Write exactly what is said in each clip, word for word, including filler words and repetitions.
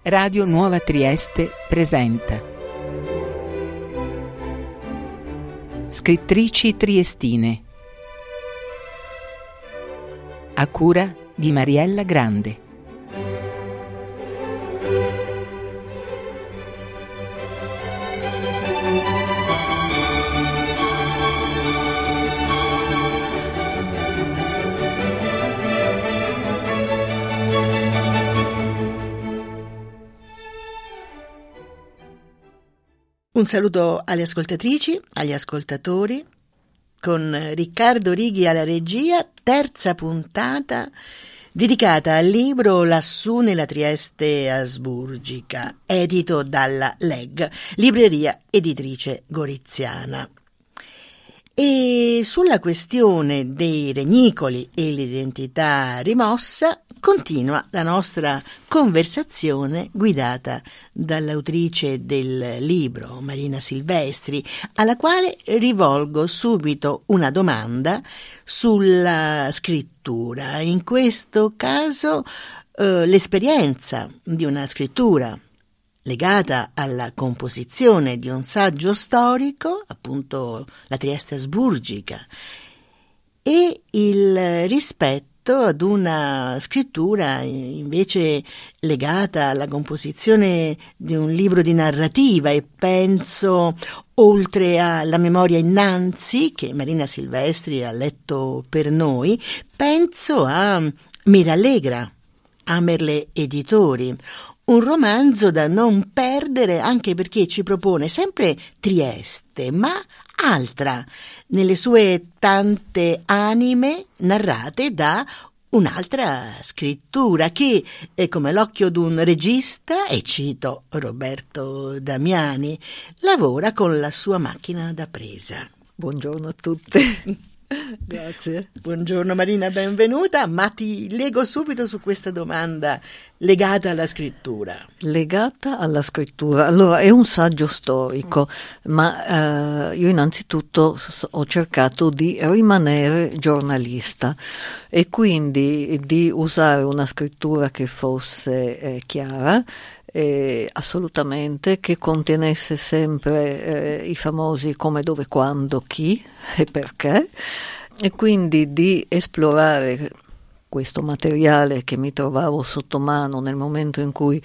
Radio Nuova Trieste presenta Scrittrici triestine, a cura di Mariella Grande. Un saluto alle ascoltatrici, agli ascoltatori, con Riccardo Righi alla regia, terza puntata dedicata al libro Lassù nella Trieste asburgica, edito dalla L E G, Libreria Editrice Goriziana. E sulla questione dei regnicoli e l'identità rimossa continua la nostra conversazione guidata dall'autrice del libro, Marina Silvestri, alla quale rivolgo subito una domanda sulla scrittura. In questo caso eh, l'esperienza di una scrittura legata alla composizione di un saggio storico, appunto la Trieste asburgica, e il rispetto ad una scrittura invece legata alla composizione di un libro di narrativa, e penso, oltre alla memoria innanzi che Marina Silvestri ha letto per noi, penso a Mirallegra, Amerle Editori, un romanzo da non perdere anche perché ci propone sempre Trieste, ma altra, nelle sue tante anime narrate da un'altra scrittura che è come l'occhio d'un regista, e cito Roberto Damiani, lavora con la sua macchina da presa. Buongiorno a tutti. Grazie. Buongiorno Marina, benvenuta, ma ti leggo subito su questa domanda legata alla scrittura. Legata alla scrittura. Allora, è un saggio storico, ma eh, io innanzitutto ho cercato di rimanere giornalista e quindi di usare una scrittura che fosse eh, chiara, Eh, assolutamente, che contenesse sempre eh, i famosi come, dove, quando, chi e perché, e quindi di esplorare questo materiale che mi trovavo sotto mano nel momento in cui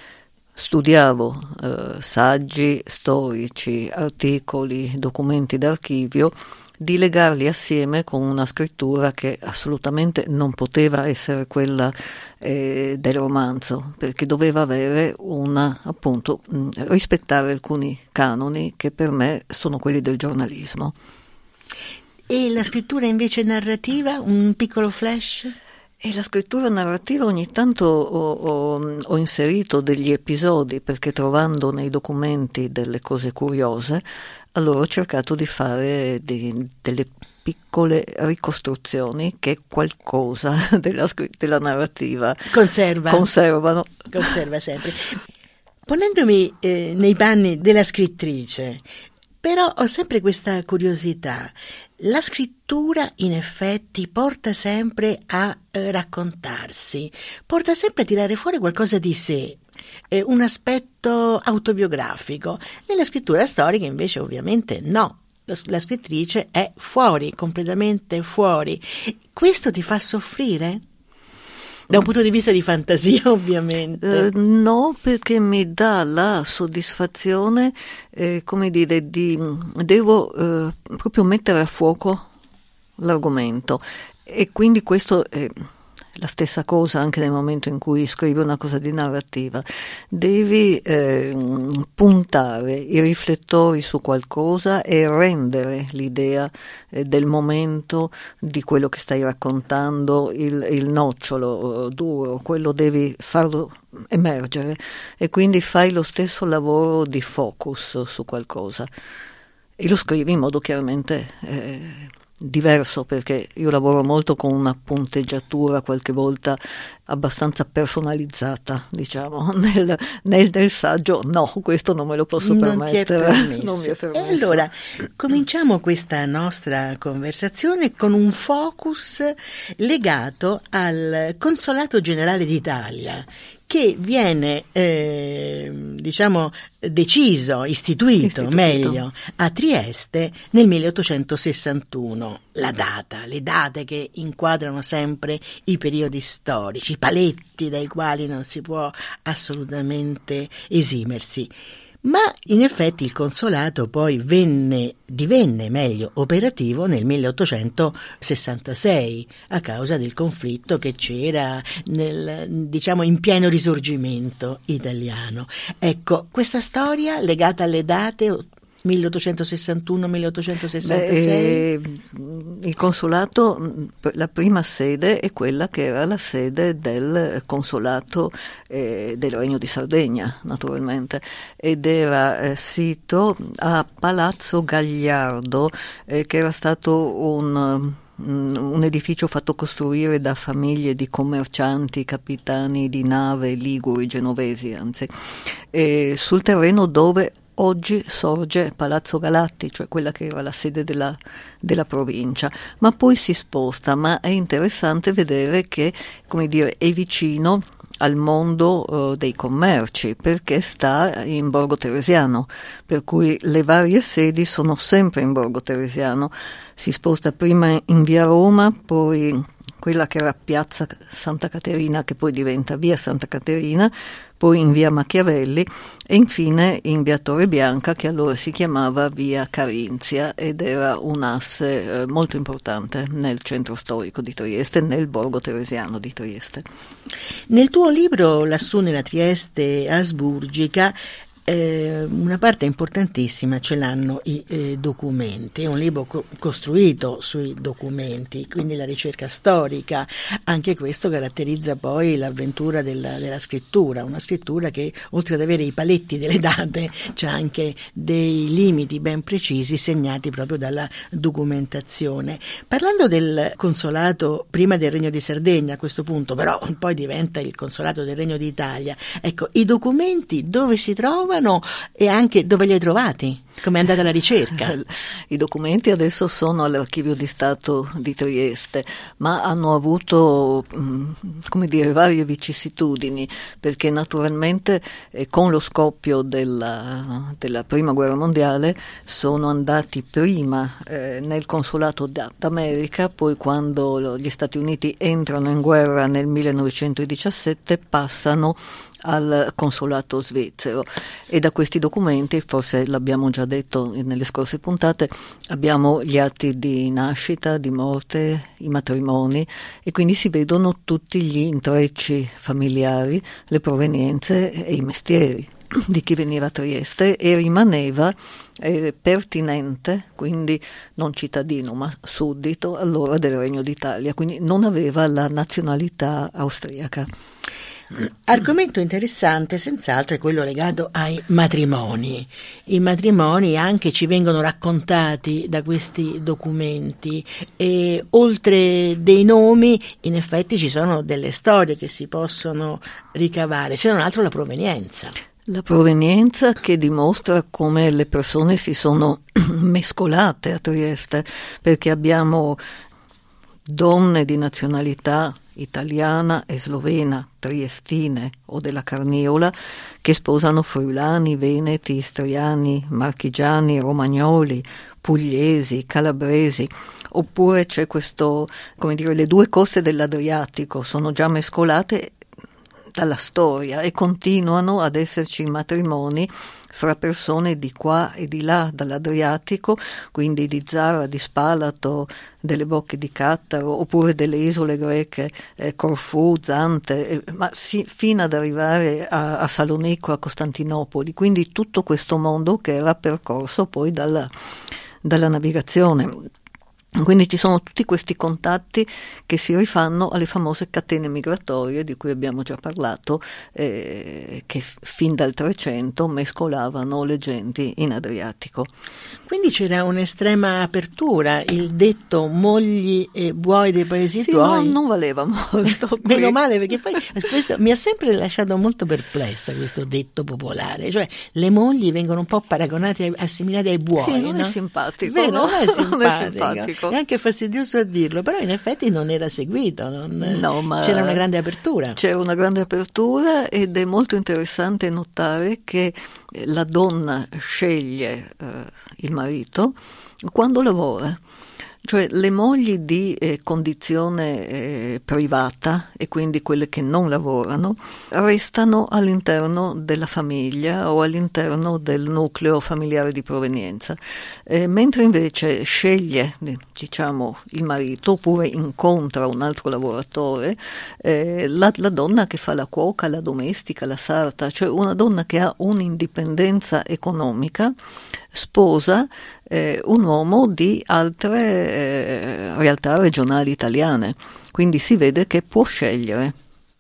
studiavo eh, saggi storici, articoli, documenti d'archivio, di legarli assieme con una scrittura che assolutamente non poteva essere quella eh, del romanzo, perché doveva avere una, appunto, mh, rispettare alcuni canoni che per me sono quelli del giornalismo. E la scrittura invece narrativa, un piccolo flash? E la scrittura narrativa ogni tanto ho, ho, ho inserito degli episodi, perché trovando nei documenti delle cose curiose, allora ho cercato di fare di, delle piccole ricostruzioni che qualcosa della, della narrativa Conserva. conservano. Conserva sempre. Ponendomi eh, nei panni della scrittrice, però ho sempre questa curiosità. La scrittura in effetti porta sempre a eh, raccontarsi, porta sempre a tirare fuori qualcosa di sé, eh, un aspetto autobiografico. Nella scrittura storica invece ovviamente no, la scrittrice è fuori, completamente fuori. Questo ti fa soffrire? Da un punto di vista di fantasia, ovviamente. Eh, no, perché mi dà la soddisfazione, eh, come dire, di devo eh, proprio mettere a fuoco l'argomento, e quindi questo è la stessa cosa anche nel momento in cui scrivi una cosa di narrativa. Devi eh, puntare i riflettori su qualcosa e rendere l'idea eh, del momento, di quello che stai raccontando, il, il nocciolo eh, duro, quello devi farlo emergere, e quindi fai lo stesso lavoro di focus su qualcosa e lo scrivi in modo chiaramente eh, diverso, perché io lavoro molto con una punteggiatura qualche volta abbastanza personalizzata, diciamo, nel, nel, nel saggio no, questo non me lo posso non permettere. Ti è permesso. Non mi è permesso. E allora cominciamo questa nostra conversazione con un focus legato al Consolato Generale d'Italia, che viene eh, diciamo deciso, istituito, istituito meglio a Trieste nel milleottocentosessantuno. La data, le date che inquadrano sempre i periodi storici, i paletti dai quali non si può assolutamente esimersi. Ma in effetti il consolato poi venne, divenne meglio operativo nel milleottocentosessantasei a causa del conflitto che c'era nel, diciamo, in pieno risorgimento italiano. Ecco, questa storia legata alle date milleottocentosessantuno milleottocentosessantasei? Beh, il consolato, la prima sede è quella che era la sede del consolato eh, del Regno di Sardegna, naturalmente, ed era eh, sito a Palazzo Gagliardo, eh, che era stato un... un edificio fatto costruire da famiglie di commercianti, capitani di nave liguri, genovesi anzi, e sul terreno dove oggi sorge Palazzo Galatti, cioè quella che era la sede della, della provincia, ma poi si sposta, ma è interessante vedere che, come dire, è vicino al mondo uh, dei commerci, perché sta in Borgo Teresiano, per cui le varie sedi sono sempre in Borgo Teresiano. Si sposta prima in via Roma, poi quella che era piazza Santa Caterina, che poi diventa via Santa Caterina, poi in via Machiavelli e infine in via Torre Bianca, che allora si chiamava via Carinzia ed era un asse eh, molto importante nel centro storico di Trieste, nel Borgo Teresiano di Trieste. Nel tuo libro Lassù nella Trieste asburgica Eh, una parte importantissima ce l'hanno i eh, documenti, è un libro co- costruito sui documenti, quindi la ricerca storica, anche questo caratterizza poi l'avventura della, della scrittura, una scrittura che oltre ad avere i paletti delle date c'ha anche dei limiti ben precisi segnati proprio dalla documentazione. Parlando del consolato prima del Regno di Sardegna, a questo punto però poi diventa il consolato del Regno d'Italia, ecco, i documenti dove si trovano e anche dove li hai trovati? Come è andata la ricerca? I documenti adesso sono all'Archivio di Stato di Trieste, ma hanno avuto, come dire, varie vicissitudini, perché naturalmente eh, con lo scoppio della, della Prima Guerra Mondiale sono andati prima eh, nel consolato d'America, poi quando gli Stati Uniti entrano in guerra nel millenovecentodiciassette passano al consolato svizzero, e da questi documenti, forse l'abbiamo già detto nelle scorse puntate, abbiamo gli atti di nascita, di morte, i matrimoni, e quindi si vedono tutti gli intrecci familiari, le provenienze e i mestieri di chi veniva a Trieste e rimaneva eh, pertinente, quindi non cittadino ma suddito allora del Regno d'Italia, quindi non aveva la nazionalità austriaca. Argomento interessante senz'altro è quello legato ai matrimoni. I matrimoni anche ci vengono raccontati da questi documenti e oltre dei nomi in effetti ci sono delle storie che si possono ricavare, se non altro la provenienza. La provenienza che dimostra come le persone si sono mescolate a Trieste, perché abbiamo donne di nazionalità italiana e slovena, triestine o della Carniola, che sposano friulani, veneti, istriani, marchigiani, romagnoli, pugliesi, calabresi. Oppure c'è questo, come dire, le due coste dell'Adriatico sono già mescolate dalla storia e continuano ad esserci matrimoni fra persone di qua e di là dall'Adriatico, quindi di Zara, di Spalato, delle Bocche di Cattaro, oppure delle isole greche, eh, Corfù, Zante, eh, ma si, fino ad arrivare a, a Salonico, a Costantinopoli, quindi tutto questo mondo che era percorso poi dalla, dalla navigazione. Quindi ci sono tutti questi contatti che si rifanno alle famose catene migratorie di cui abbiamo già parlato, eh, che fin dal Trecento mescolavano le genti in Adriatico. Quindi c'era un'estrema apertura, il detto mogli e buoi dei paesi sì, tuoi. No, non valeva molto. Meno male, perché poi questo mi ha sempre lasciato molto perplessa, questo detto popolare, cioè le mogli vengono un po' paragonate, assimilate ai buoi. Sì, non no? è simpatico. Vero, no? non è simpatico. Non è simpatico. ecco. È anche fastidioso a dirlo, però in effetti non era seguito, non, no, ma c'era una grande apertura. C'era una grande apertura ed è molto interessante notare che la donna sceglie eh, il marito quando lavora. Cioè le mogli di eh, condizione eh, privata, e quindi quelle che non lavorano, restano all'interno della famiglia o all'interno del nucleo familiare di provenienza, eh, mentre invece sceglie, diciamo, il marito oppure incontra un altro lavoratore, eh, la, la donna che fa la cuoca, la domestica, la sarta, cioè una donna che ha un'indipendenza economica, sposa eh, un uomo di altre eh, realtà regionali italiane, quindi si vede che può scegliere.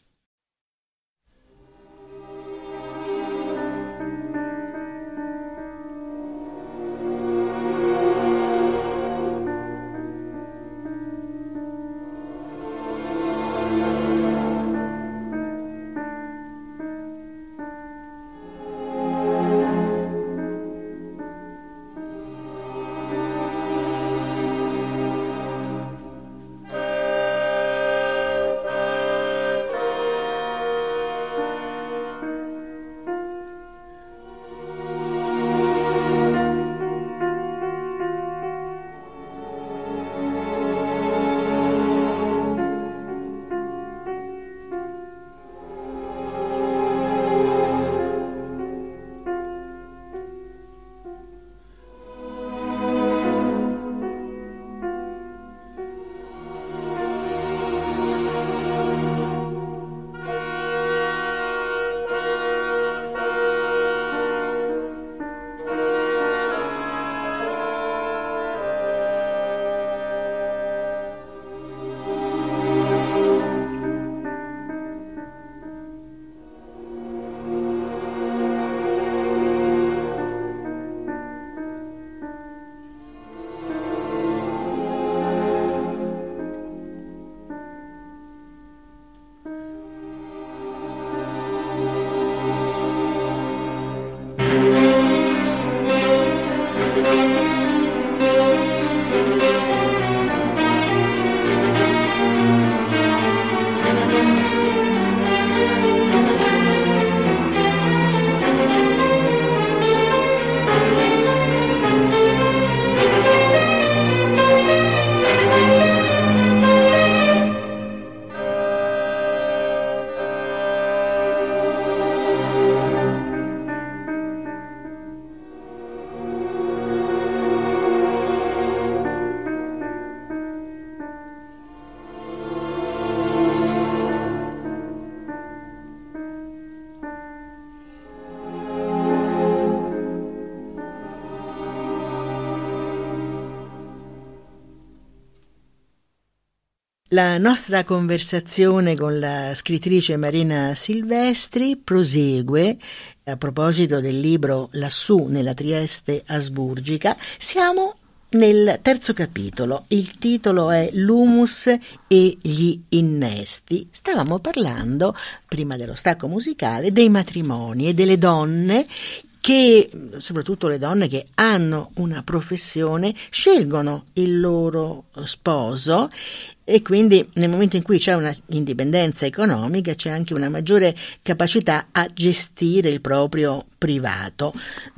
La nostra conversazione con la scrittrice Marina Silvestri prosegue a proposito del libro Lassù nella Trieste asburgica. Siamo nel terzo capitolo, il titolo è L'humus e gli innesti. Stavamo parlando, prima dello stacco musicale, dei matrimoni e delle donne che, soprattutto le donne che hanno una professione, scelgono il loro sposo e quindi nel momento in cui c'è una indipendenza economica c'è anche una maggiore capacità a gestire il proprio privato.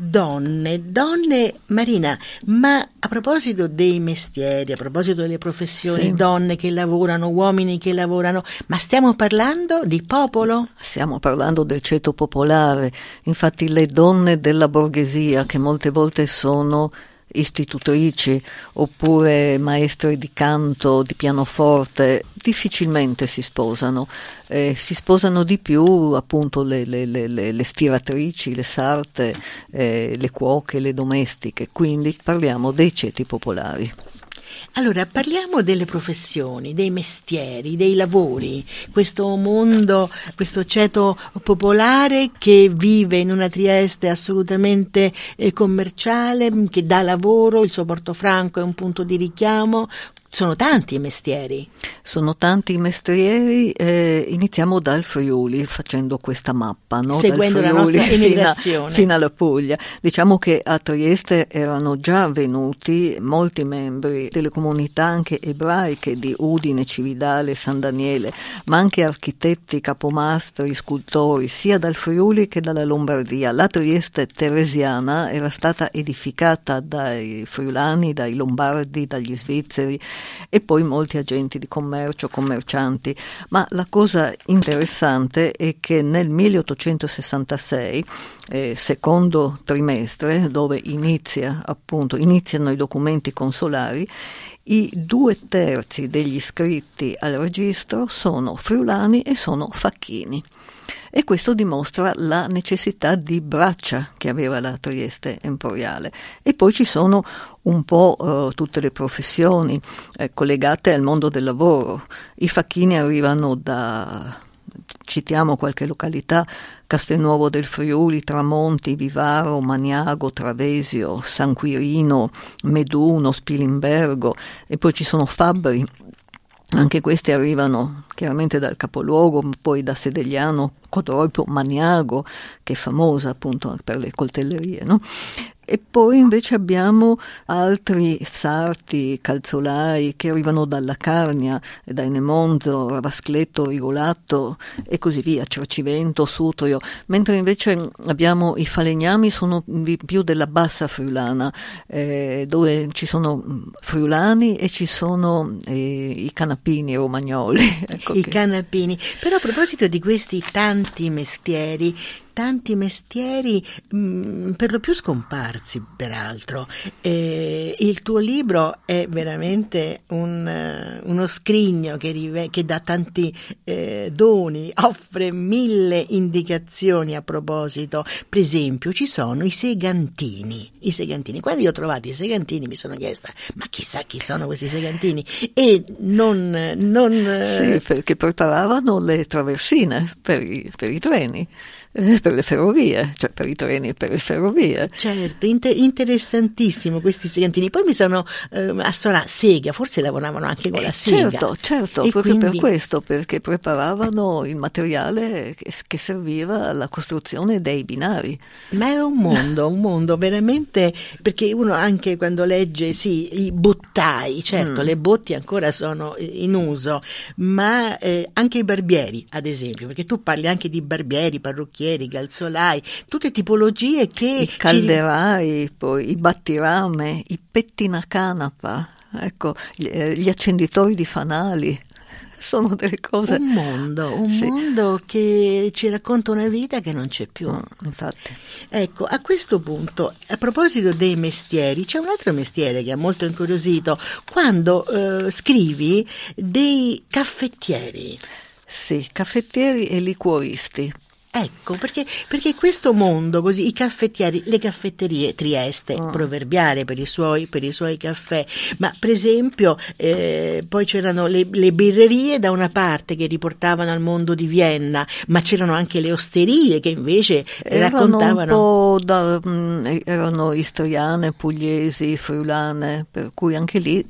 Donne, donne, Marina, ma a proposito dei mestieri, a proposito delle professioni, sì. Donne che lavorano, uomini che lavorano, ma stiamo parlando di popolo? Stiamo parlando del ceto popolare, infatti le donne della borghesia che molte volte sono istitutrici oppure maestre di canto, di pianoforte, difficilmente si sposano, eh, si sposano di più appunto le, le, le, le stiratrici, le sarte, eh, le cuoche, le domestiche, quindi parliamo dei ceti popolari. Allora, parliamo delle professioni, dei mestieri, dei lavori, questo mondo, questo ceto popolare che vive in una Trieste assolutamente eh, commerciale, che dà lavoro, il suo Portofranco è un punto di richiamo. sono tanti i mestieri. Sono tanti i mestieri, eh, iniziamo dal Friuli facendo questa mappa, no? Seguendo dal Friuli la nostra emigrazione. Fino, fino alla Puglia. Diciamo che a Trieste erano già venuti molti membri delle comunità anche ebraiche di Udine, Cividale, San Daniele, ma anche architetti, capomastri, scultori, sia dal Friuli che dalla Lombardia. La Trieste teresiana era stata edificata dai friulani, dai lombardi, dagli svizzeri, e poi molti agenti di commercio, commercianti. Ma la cosa interessante è che nel milleottocentosessantasei, eh, secondo trimestre, dove inizia appunto iniziano i documenti consolari, i due terzi degli iscritti al registro sono friulani e sono facchini. E questo dimostra la necessità di braccia che aveva la Trieste emporiale. E poi ci sono un po' uh, tutte le professioni eh, collegate al mondo del lavoro. I facchini arrivano da, citiamo qualche località, Castelnuovo del Friuli, Tramonti, Vivaro, Maniago, Travesio, San Quirino, Meduno, Spilimbergo, e poi ci sono fabbri. Anche questi arrivano chiaramente dal capoluogo, poi da Sedegliano, Codolpo, Maniago, che è famosa appunto per le coltellerie, no? E poi invece abbiamo altri sarti, calzolai che arrivano dalla Carnia, da Enemonzo, Ravascletto, Rigolatto e così via, Cercivento, Sutrio, mentre invece abbiamo i falegnami, sono più della bassa friulana, eh, dove ci sono friulani e ci sono eh, i canapini romagnoli. Ecco I che... canapini. Però a proposito di questi tanti mestieri, tanti mestieri mh, per lo più scomparsi peraltro, eh, il tuo libro è veramente un, uh, uno scrigno che, rive- che dà tanti eh, doni, offre mille indicazioni a proposito. Per esempio ci sono i segantini, i segantini. Quando io ho trovato i segantini mi sono chiesta ma chissà chi sono questi segantini, e non... non Sì, perché preparavano le traversine per i, per i treni. Per le ferrovie, cioè per i treni e per le ferrovie. Certo, inter- interessantissimo questi segantini. Poi mi sono eh, assolata, sega, forse lavoravano anche con eh, la sega. Certo, certo, e proprio quindi... per questo, perché preparavano il materiale che, che serviva alla costruzione dei binari. Ma è un mondo, un mondo veramente, perché uno anche quando legge, sì, i bottai, certo, mm. le botti ancora sono in uso, ma eh, anche i barbieri, ad esempio, perché tu parli anche di barbieri, parrucchieri, calzolai, tutte tipologie che... I calderai, ci... poi i battirame, i pettinacanapa, ecco, gli, eh, gli accenditori di fanali. Sono delle cose... Un mondo, un sì. mondo che ci racconta una vita che non c'è più. Mm, infatti. Ecco, a questo punto, a proposito dei mestieri, c'è un altro mestiere che ha molto incuriosito, quando eh, scrivi dei caffettieri. Sì, caffettieri e liquoristi. Ecco, perché, perché questo mondo così, i caffettieri, le caffetterie, Trieste, oh. proverbiale per i suoi, per i suoi caffè, ma per esempio eh, poi c'erano le, le birrerie da una parte che riportavano al mondo di Vienna, ma c'erano anche le osterie che invece erano raccontavano... un po' da, mh, erano istriane, pugliesi, friulane, per cui anche lì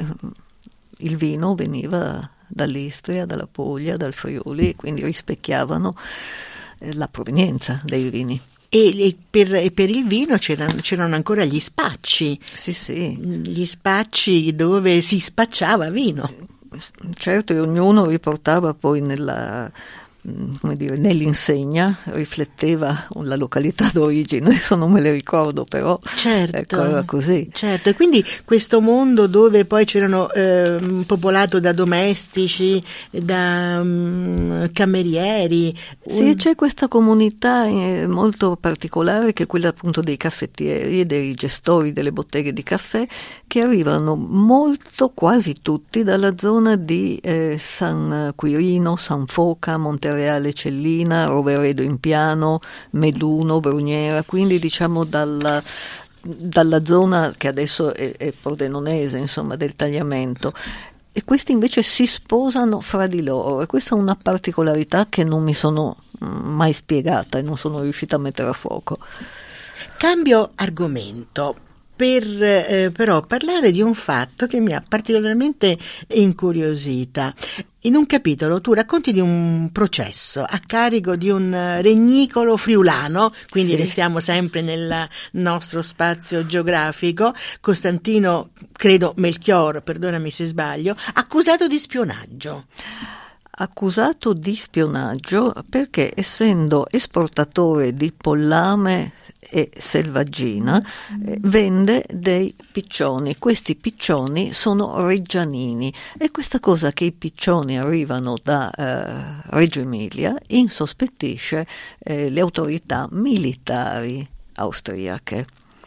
il vino veniva dall'Istria, dalla Puglia, dal Friuli, quindi rispecchiavano la provenienza dei vini. E, e, per, e per il vino c'erano, c'erano ancora gli spacci. Sì, sì. Gli spacci dove si spacciava vino. Certo, e ognuno riportava poi nella... come dire, nell'insegna rifletteva la località d'origine, adesso non me le ricordo, però certo, ecco, era così. Certo, e quindi questo mondo dove poi c'erano eh, popolato da domestici, da um, camerieri. Sì, un... c'è questa comunità eh, molto particolare che è quella appunto dei caffettieri e dei gestori delle botteghe di caffè, che arrivano molto, quasi tutti, dalla zona di eh, San Quirino, San Foca, Montereale Cellina, Roveredo in Piano, Meduno, Brugnera, quindi diciamo dalla, dalla zona che adesso è, è pordenonese, insomma, del tagliamento. E questi invece si sposano fra di loro, e questa è una particolarità che non mi sono mai spiegata e non sono riuscita a mettere a fuoco. Cambio argomento. per eh, però parlare di un fatto che mi ha particolarmente incuriosita. In un capitolo tu racconti di un processo a carico di un regnicolo friulano, quindi sì, restiamo sempre nel nostro spazio geografico, Costantino, credo Melchior, perdonami se sbaglio, accusato di spionaggio. Accusato di spionaggio perché, essendo esportatore di pollame e selvaggina, eh, vende dei piccioni. Questi piccioni sono reggianini, e questa cosa che i piccioni arrivano da eh, Reggio Emilia insospettisce eh, le autorità militari austriache.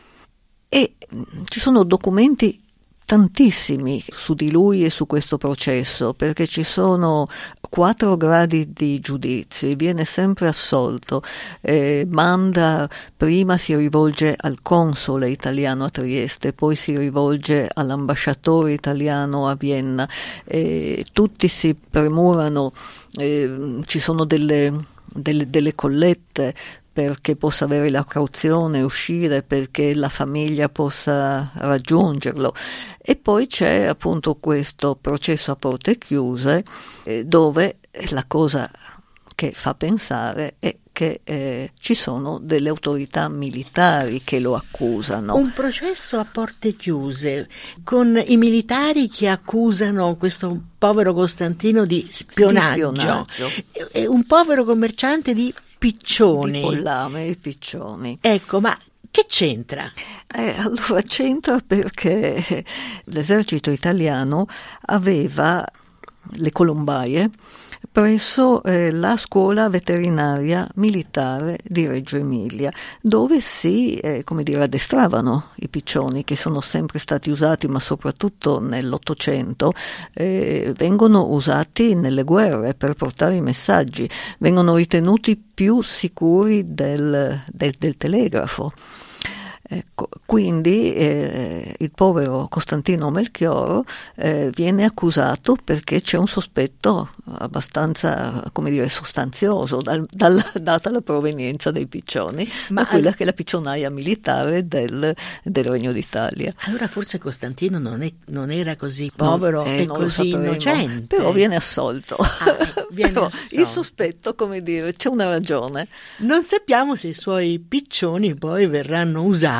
E mh, ci sono documenti tantissimi su di lui e su questo processo, perché ci sono quattro gradi di giudizio e viene sempre assolto. Eh, manda, prima si rivolge al console italiano a Trieste, poi si rivolge all'ambasciatore italiano a Vienna. Eh, tutti si premurano, eh, ci sono delle, delle, delle collette perché possa avere la cauzione e uscire, perché la famiglia possa raggiungerlo. E poi c'è appunto questo processo a porte chiuse, eh, dove la cosa che fa pensare è che eh, ci sono delle autorità militari che lo accusano. Un processo a porte chiuse, con i militari che accusano questo povero Costantino di spionaggio, di spionaggio. E un povero commerciante di piccioni. Di pollame e piccioni. Ecco, ma che c'entra? Eh, allora c'entra perché l'esercito italiano aveva le colombaie presso eh, la scuola veterinaria militare di Reggio Emilia, dove si eh, come dire, addestravano i piccioni, che sono sempre stati usati, ma soprattutto nell'Ottocento eh, vengono usati nelle guerre per portare i messaggi, vengono ritenuti più sicuri del, del, del telegrafo. Ecco, quindi eh, il povero Costantino Melchioro eh, viene accusato perché c'è un sospetto abbastanza, come dire, sostanzioso, dal, dal, data la provenienza dei piccioni, ma quella al... che è la piccionaia militare del, del Regno d'Italia. Allora forse Costantino non, è, non era così povero no, eh, e così innocente. Però viene assolto. Ah, viene però assolto. Il sospetto, come dire, c'è una ragione. Non sappiamo se i suoi piccioni poi verranno usati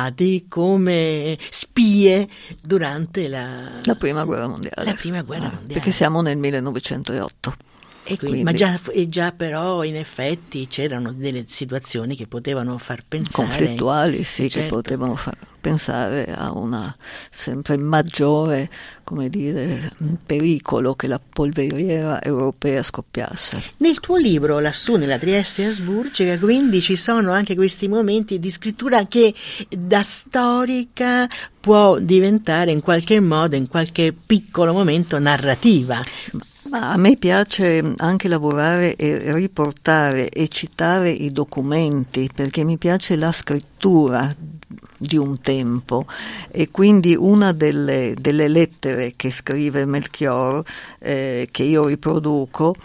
come spie durante la, la prima guerra mondiale. La prima guerra mondiale. Perché siamo nel millenovecentootto. E quindi, ma già, e già però in effetti c'erano delle situazioni che potevano far pensare, conflittuali, sì, certo, che potevano far pensare a una sempre maggiore, come dire, pericolo che la polveriera europea scoppiasse. Nel tuo libro Lassù nella Trieste asburgica, quindi ci sono anche questi momenti di scrittura che da storica può diventare in qualche modo, in qualche piccolo momento, narrativa. Ma a me piace anche lavorare e riportare e citare i documenti, perché mi piace la scrittura di un tempo, e quindi una delle, delle lettere che scrive Melchior, eh, che io riproduco,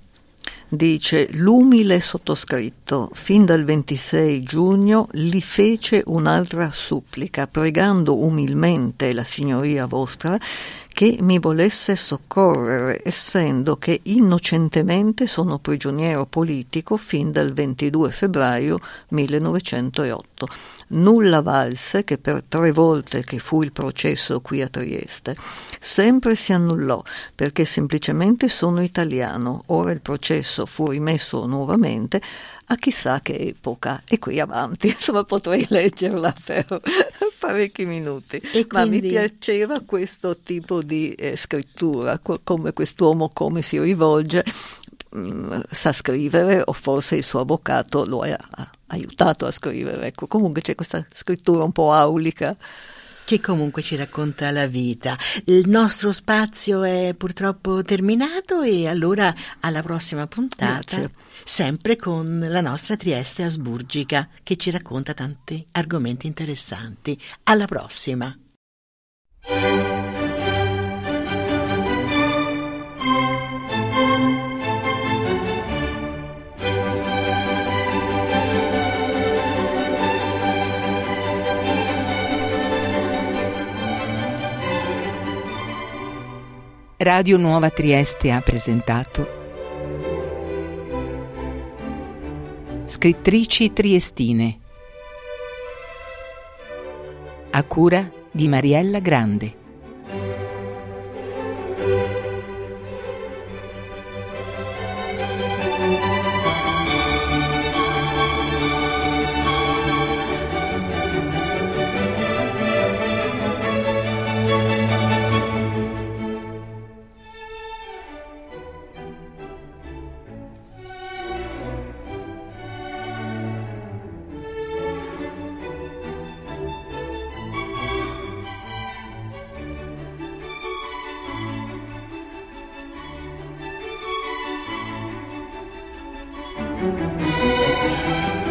dice: l'umile sottoscritto fin dal ventisei giugno li fece un'altra supplica, pregando umilmente la signoria vostra che mi volesse soccorrere, essendo che innocentemente sono prigioniero politico fin dal ventidue febbraio millenovecentootto. Nulla valse che per tre volte che fu il processo qui a Trieste sempre si annullò, perché semplicemente sono italiano. Ora il processo fu rimesso nuovamente a chissà che epoca, e qui avanti, insomma potrei leggerla per parecchi minuti, e ma quindi... mi piaceva questo tipo di eh, scrittura, come quest'uomo come si rivolge, mh, sa scrivere, o forse il suo avvocato lo ha, ha aiutato a scrivere, ecco, comunque c'è questa scrittura un po' aulica che comunque ci racconta la vita. Il nostro spazio è purtroppo terminato, e allora alla prossima puntata. Grazie. Sempre con la nostra Trieste asburgica, che ci racconta tanti argomenti interessanti. Alla prossima! Radio Nuova Trieste ha presentato Scrittrici triestine, a cura di Mariella Grande. Thank you.